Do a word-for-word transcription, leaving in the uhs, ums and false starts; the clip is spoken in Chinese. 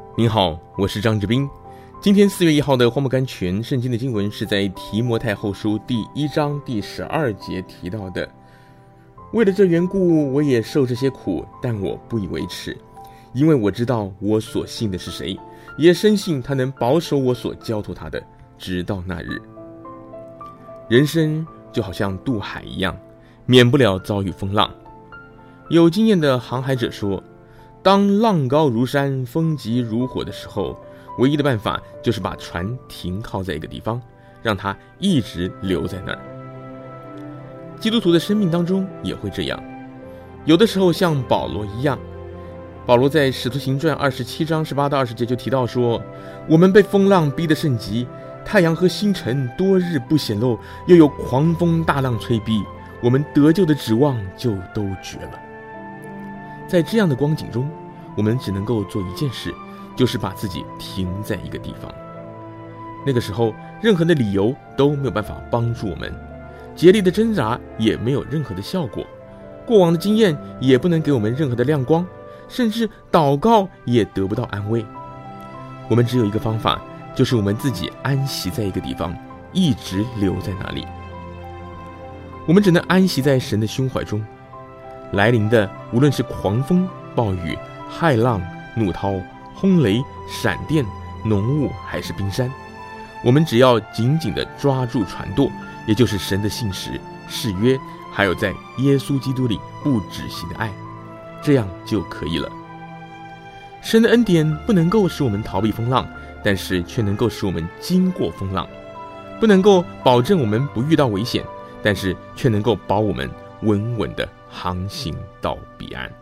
您好，我是张志斌。今天四月一号的荒漠甘泉圣经的经文是在提摩太后书第一章第十二节提到的。为了这缘故，我也受这些苦，但我不以为耻，因为我知道我所信的是谁，也深信他能保守我所交托他的，直到那日。人生就好像渡海一样，免不了遭遇风浪。有经验的航海者说，当浪高如山，风急如火的时候，唯一的办法就是把船停靠在一个地方，让它一直留在那儿。基督徒的生命当中也会这样，有的时候像保罗一样，保罗在使徒行传二十七章十八到二十节就提到说，我们被风浪逼得甚急，太阳和星辰多日不显露，又有狂风大浪吹逼，我们得救的指望就都绝了。在这样的光景中，我们只能够做一件事，就是把自己停在一个地方。那个时候，任何的理由都没有办法帮助我们，竭力的挣扎也没有任何的效果，过往的经验也不能给我们任何的亮光，甚至祷告也得不到安慰。我们只有一个方法，就是我们自己安息在一个地方，一直留在那里。我们只能安息在神的胸怀中。来临的无论是狂风、暴雨、骇浪、怒涛、轰雷、闪电、浓雾还是冰山，我们只要紧紧地抓住船舵，也就是神的信实、誓约，还有在耶稣基督里不止息的爱，这样就可以了。神的恩典不能够使我们逃避风浪，但是却能够使我们经过风浪；不能够保证我们不遇到危险，但是却能够保我们稳稳地航行到彼岸。